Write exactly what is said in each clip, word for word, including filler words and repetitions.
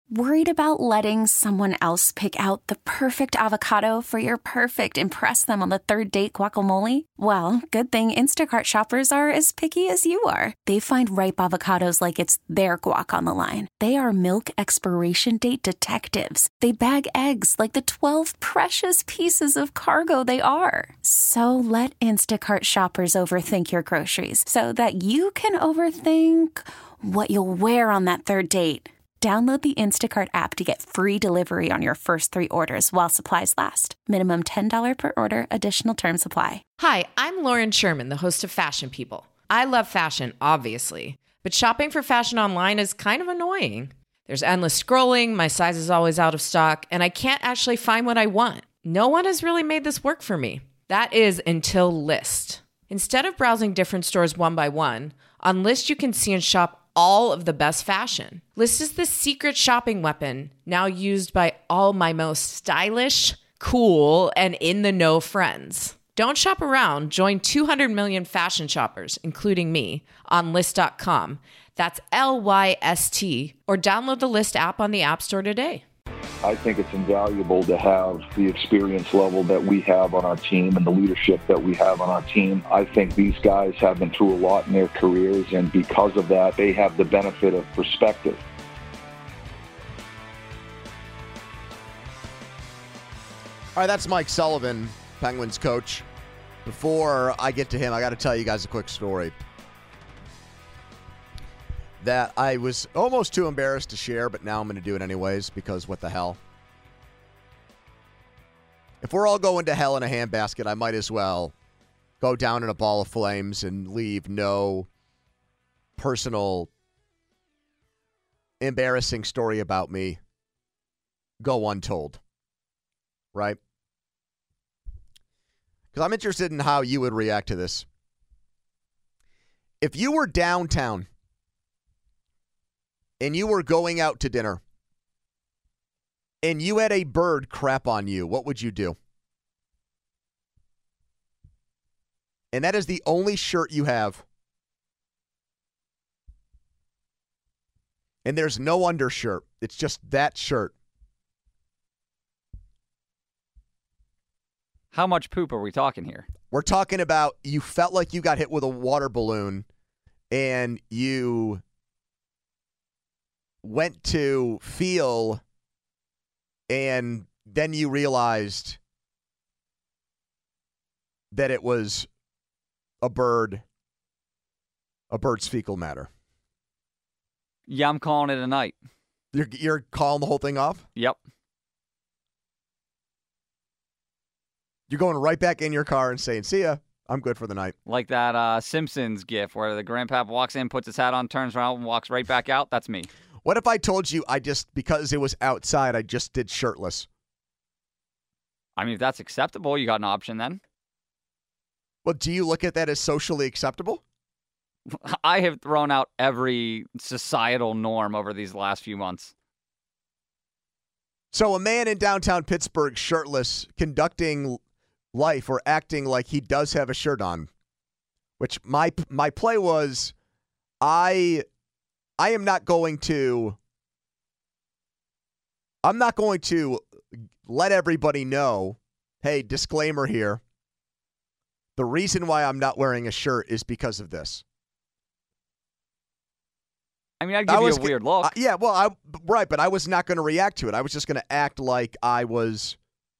Worried about letting someone else pick out the perfect avocado for your perfect impress them on the third date guacamole? Well, good thing Instacart shoppers are as picky as you are. They find ripe avocados like it's their guac on the line. They are milk expiration date detectives. They bag eggs like the twelve precious pieces of cargo they are. So let Instacart shoppers overthink your groceries so that you can overthink what you'll wear on that third date. Download the Instacart app to get free delivery on your first three orders while supplies last. Minimum ten dollars per order. Additional terms apply. Hi, I'm Lauren Sherman, the host of Fashion People. I love fashion, obviously, but shopping for fashion online is kind of annoying. There's endless scrolling, my size is always out of stock, and I can't actually find what I want. No one has really made this work for me. That is until Lyst. Instead of browsing different stores one by one, on Lyst you can see and shop all of the best fashion. Lyst is the secret shopping weapon now used by all my most stylish, cool, and in-the-know friends. Don't shop around. Join two hundred million fashion shoppers, including me, on Lyst dot com. That's L Y S T. Or download the Lyst app on the App Store today. I think it's invaluable to have the experience level that we have on our team and the leadership that we have on our team. I think these guys have been through a lot in their careers, and because of that, they have the benefit of perspective. All right, that's Mike Sullivan, Penguins coach. Before I get to him, I got to tell you guys a quick story that I was almost too embarrassed to share, but now I'm going to do it anyways because what the hell? If we're all going to hell in a handbasket, I might as well go down in a ball of flames and leave no personal embarrassing story about me go untold, right? Because I'm interested in how you would react to this. If you were downtown and you were going out to dinner, and you had a bird crap on you, what would you do? And that is the only shirt you have. And there's no undershirt. It's just that shirt. How much poop are we talking here? We're talking about you felt like you got hit with a water balloon, and you went to feel, and then you realized that it was a bird, a bird's fecal matter. Yeah, I'm calling it a night. You're, you're calling the whole thing off? Yep. You're going right back in your car and saying, see ya, I'm good for the night. Like that uh, Simpsons gif where the grandpap walks in, puts his hat on, turns around, and walks right back out. That's me. What if I told you I just, because it was outside, I just did shirtless? I mean, if that's acceptable, you got an option then. Well, do you look at that as socially acceptable? I have thrown out every societal norm over these last few months. So a man in downtown Pittsburgh shirtless conducting life or acting like he does have a shirt on, which my my play was, I I am not going to I'm not going to let everybody know, hey, disclaimer here. The reason why I'm not wearing a shirt is because of this. I mean, I'd give I you was, a weird look. Uh, yeah, well, I right, but I was not going to react to it. I was just going to act like I was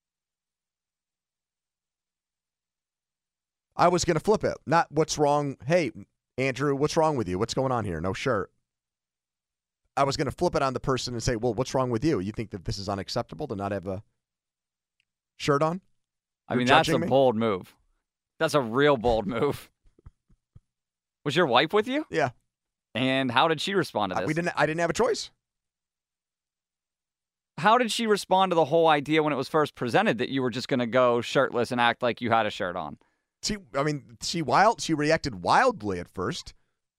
I was going to flip it. Not what's wrong. Hey, Andrew, what's wrong with you? What's going on here? No shirt. I was going to flip it on the person and say, well, what's wrong with you? You think that this is unacceptable to not have a shirt on? I You're mean, that's a judging me? bold move. That's a real bold move. Was your wife with you? Yeah. And how did she respond to Uh, this? We didn't. I didn't have a choice. How did she respond to the whole idea when it was first presented that you were just going to go shirtless and act like you had a shirt on? She, I mean, she wild. She reacted wildly at first.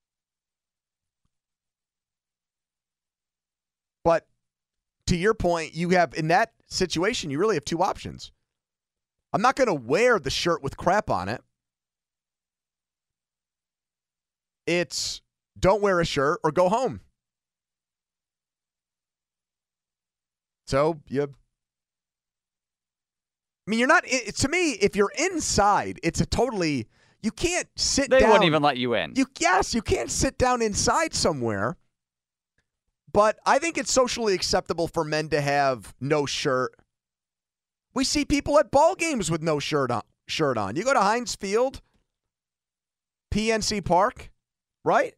But to your point, you have, in that situation, you really have two options. I'm not going to wear the shirt with crap on it. It's don't wear a shirt or go home. So you. I mean, you're not. It, to me, if you're inside, it's a totally. You can't sit they down. They wouldn't even let you in. You yes, you can't sit down inside somewhere. But I think it's socially acceptable for men to have no shirt. We see people at ball games with no shirt on. Shirt on. You go to Heinz Field, P N C Park, right?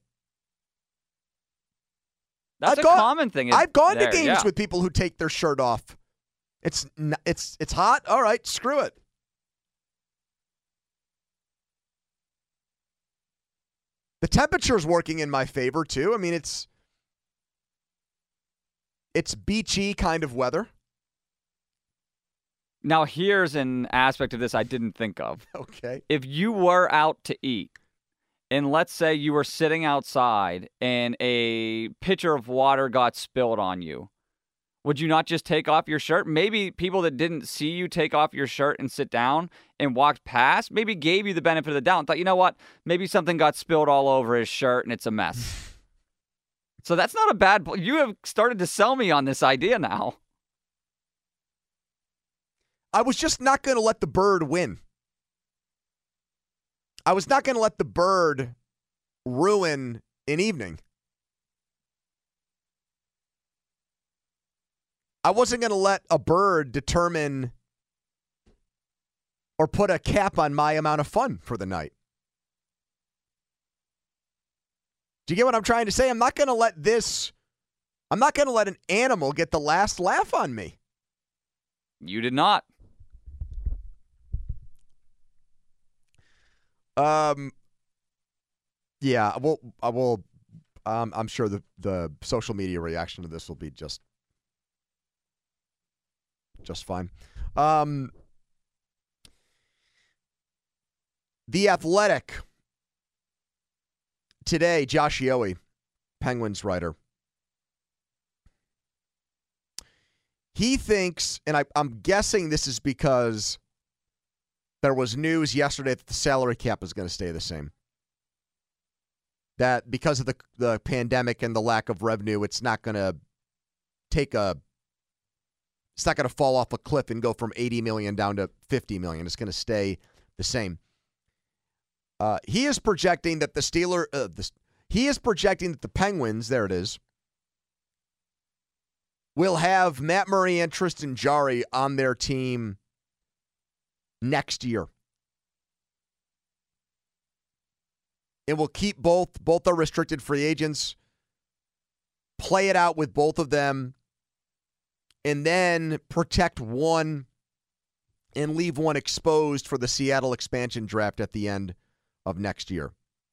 That's I've a gone, common thing. I've gone there, to games yeah. with people who take their shirt off. It's it's it's hot. All right, screw it. The temperature's working in my favor too. I mean, it's it's beachy kind of weather. Now, here's an aspect of this I didn't think of. Okay. If you were out to eat, and let's say you were sitting outside and a pitcher of water got spilled on you, would you not just take off your shirt? Maybe people that didn't see you take off your shirt and sit down and walked past maybe gave you the benefit of the doubt and thought, you know what, maybe something got spilled all over his shirt and it's a mess. So that's not a bad – you have started to sell me on this idea now. I was just not going to let the bird win. I was not going to let the bird ruin an evening. I wasn't going to let a bird determine or put a cap on my amount of fun for the night. Do you get what I'm trying to say? I'm not going to let this, I'm not going to let an animal get the last laugh on me. You did not. Um, yeah, well, I will, um, I'm sure the, the social media reaction to this will be just Just fine. Um, the Athletic today, Josh Yohe, Penguins writer. He thinks, and I, I'm guessing this is because there was news yesterday that the salary cap is going to stay the same. That because of the the pandemic and the lack of revenue, it's not going to take a It's not going to fall off a cliff and go from eighty million dollars down to fifty million dollars. It's going to stay the same. Uh, he is projecting that the Steelers, uh, the, he is projecting that the Penguins, there it is, will have Matt Murray and Tristan Jarry on their team next year. It will keep both. Both are restricted free agents. Play it out with both of them. And then protect one and leave one exposed for the Seattle expansion draft at the end of next year.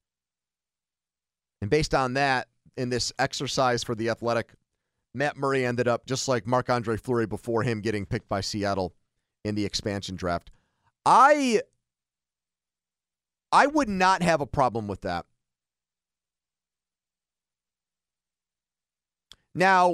And based on that, in this exercise for the Athletic, Matt Murray ended up just like Marc-Andre Fleury before him getting picked by Seattle in the expansion draft. I, I would not have a problem with that. Now,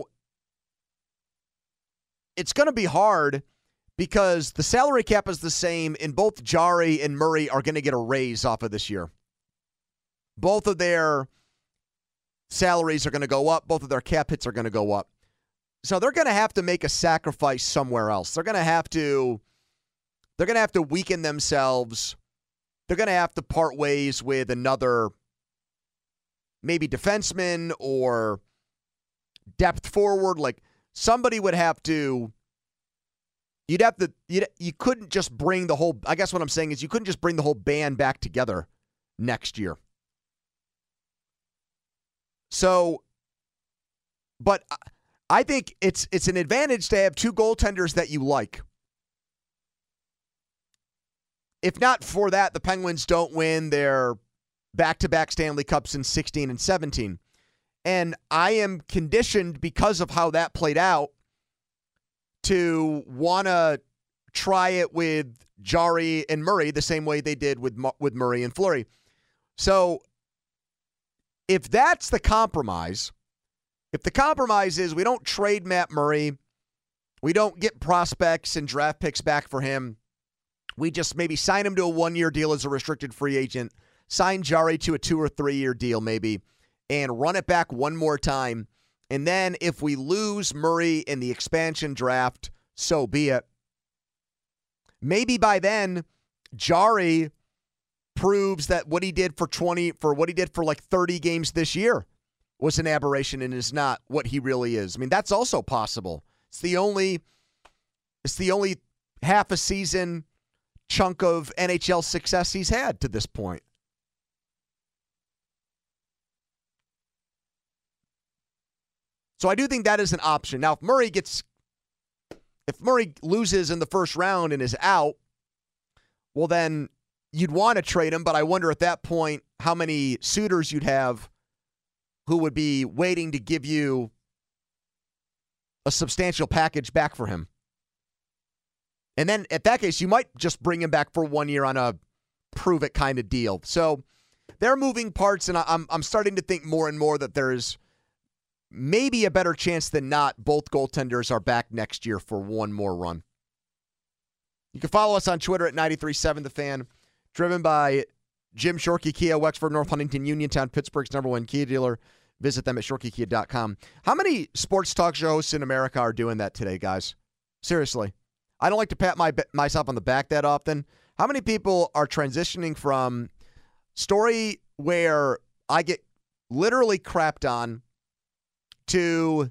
it's going to be hard because the salary cap is the same, and both Jarry and Murray are going to get a raise off of this year. Both of their salaries are going to go up. Both of their cap hits are going to go up. So they're going to have to make a sacrifice somewhere else. They're going to have to, they're going to have to weaken themselves. They're going to have to part ways with another maybe defenseman or depth forward. Like, somebody would have to, you'd have to, you'd, you couldn't just bring the whole, I guess what I'm saying is you couldn't just bring the whole band back together next year. So, but I think it's it's an advantage to have two goaltenders that you like. If not for that, the Penguins don't win their back-to-back Stanley Cups in sixteen and seventeen. And I am conditioned because of how that played out to want to try it with Jarry and Murray the same way they did with with Murray and Fleury. So if that's the compromise, if the compromise is we don't trade Matt Murray, we don't get prospects and draft picks back for him, we just maybe sign him to a one-year deal as a restricted free agent, sign Jarry to a two- or three-year deal maybe, and run it back one more time And then if we lose Murray in the expansion draft, so be it. Maybe by then, Jari proves that what he did for twenty, for what he did for like thirty games this year was an aberration and is not what he really is. I mean, that's also possible. It's the only, it's the only half a season chunk of N H L success he's had to this point. So I do think that is an option. Now, if Murray gets, if Murray loses in the first round and is out, well, then you'd want to trade him, but I wonder at that point how many suitors you'd have who would be waiting to give you a substantial package back for him. And then at that case, you might just bring him back for one year on a prove-it kind of deal. So they're moving parts, and I'm I'm starting to think more and more that there's maybe a better chance than not both goaltenders are back next year for one more run. You can follow us on Twitter at ninety-three point seven The Fan, driven by Jim Shorkey Kia, Wexford, North Huntington, Uniontown, Pittsburgh's number one Kia dealer. Visit them at shorkey kia dot com. How many sports talk show hosts in America are doing that today, guys? Seriously. I don't like to pat my myself on the back that often. How many people are transitioning from story where I get literally crapped on to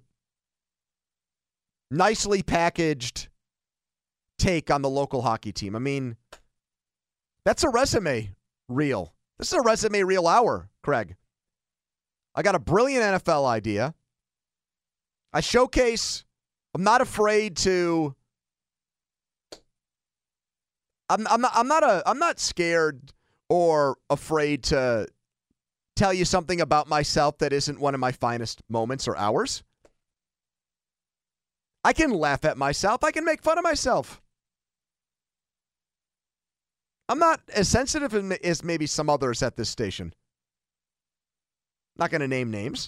nicely packaged take on the local hockey team? I mean, that's a resume reel. This is a resume reel hour, Craig. I got a brilliant N F L idea. I showcase, I'm not afraid to I'm I'm not I'm not a I'm not scared or afraid to tell you something about myself that isn't one of my finest moments or hours. I can laugh at myself. I can make fun of myself. I'm not as sensitive as maybe some others at this station. Not going to name names.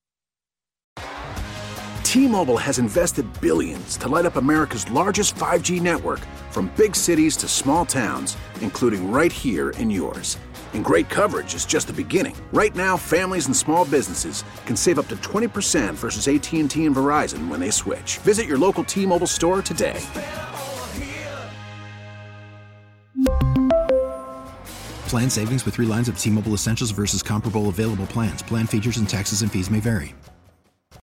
T-Mobile has invested billions to light up America's largest five G network, from big cities to small towns, including right here in yours. And great coverage is just the beginning. Right now, families and small businesses can save up to twenty percent versus A T and T and Verizon when they switch. Visit your local T-Mobile store today. Plan savings with three lines of T-Mobile Essentials versus comparable available plans. Plan features and taxes and fees may vary.